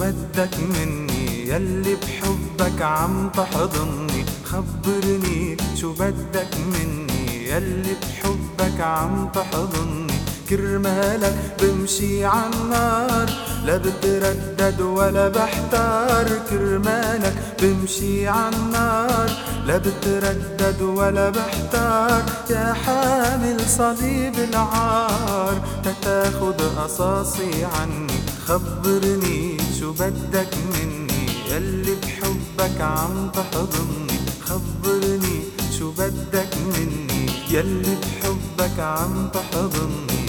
بدك مني يلي بحبك عم تحضني؟ خبرني شو بدك مني يلي بحبك عم تحضني؟ كرمالك بمشي عالنار لا بتردد ولا بحتار، كرمالك بمشي عالنار لا بتردد ولا بحتار. يا حامل صليب العار تتاخد قصاصي عني، خبرني شو بدك مني يلي بحبك عم تحضني؟ خبرني شو بدك مني يلي بحبك عم تحضني؟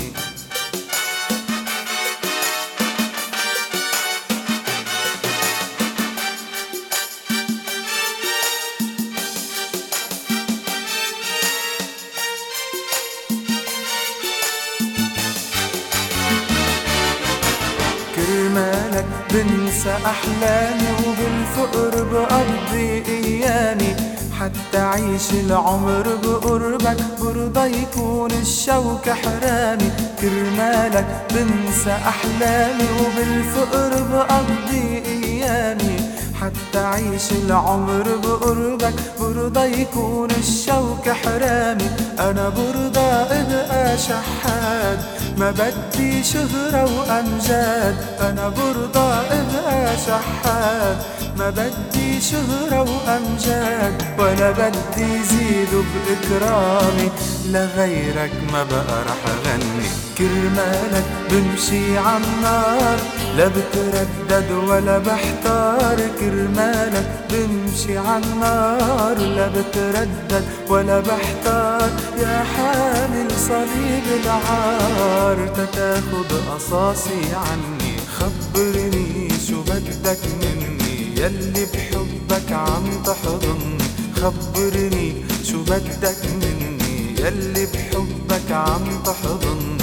كرمالك بنسى أحلامي وبالفقر بقضي أيامي، حتى عيش العمر بقربك برضى يكون الشوك حرامي. كرمالك بنسى أحلامي وبالفقر بقضي أيامي، حتى عيش العمر بقربك برضى يكون الشوك حرامي. أنا برضى أبقى شحاد ما بدي شهرة وأمجاد، أنا برضى أبقى شحاد ما بدي شهرة وأمجاد، ولا بدي زيد بإكرامي لغيرك ما بقى رح أغني. كرمالك بمشي عالنار لا بتردد ولا بحتار، كرمالك بمشي عالنار لا بتردد ولا بحتار. يا حامل صليب العار تتاخد قصاصي عني، خبرني شو بدك مني يلي بحبك عم تحضني؟ خبرني شو بدك مني يلي بحبك عم تحضني؟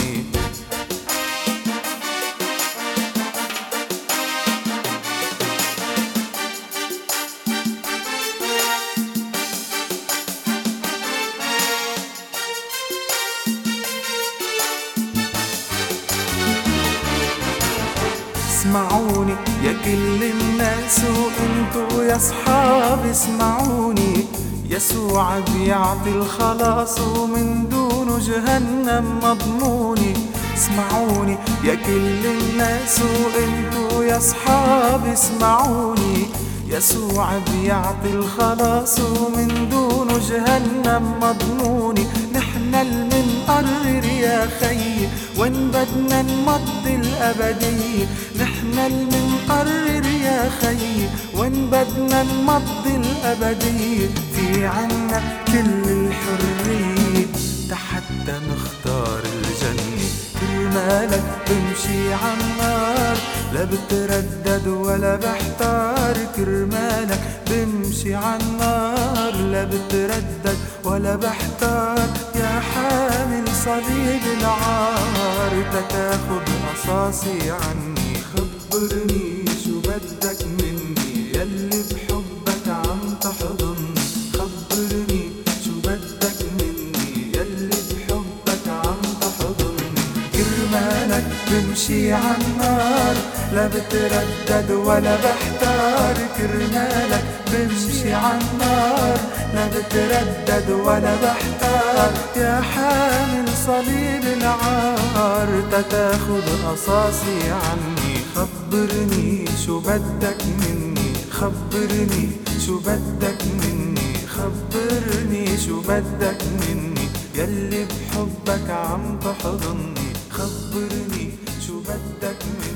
اسمعوني يا كل الناس وانتو يا صحابي اسمعوني، يسوع بيعطي الخلاص ومن دونه جهنم مضموني. اسمعوني يا كل الناس وانتو يا صحابي اسمعوني، يسوع بيعطي الخلاص ومن دونه جهنم مضموني. نحنا المنقرر يا خي وين بدنا نمضي الأبدية، نحنا المنقرر يا خي وين بدنا نمضي الأبدية. في عنا كل الحرية حتى نختار الجنة. كرمالك بمشي عالنار لا بتردد ولا بحتار، كرمالك بمشي عالنار لا بتردد ولا بحتار. يا حامل صليب العار تتاخد قصاصي عني، خبرني شو بدك مني يلي بحبك عم تحضني؟ خبرني شو بدك مني يلي بحبك عم تحضني؟ كرمالك بمشي عالنار لا بتردد ولا بحتار، كرمالك بمشي عالنار لا بتردد ولا بحتار. يا حامل صليب العار تتاخد قصاصي عني، خبرني شو بدك مني؟ خبرني شو بدك مني؟ خبرني شو بدك مني يلي بحبك عم تحضني؟ خبرني شو بدك مني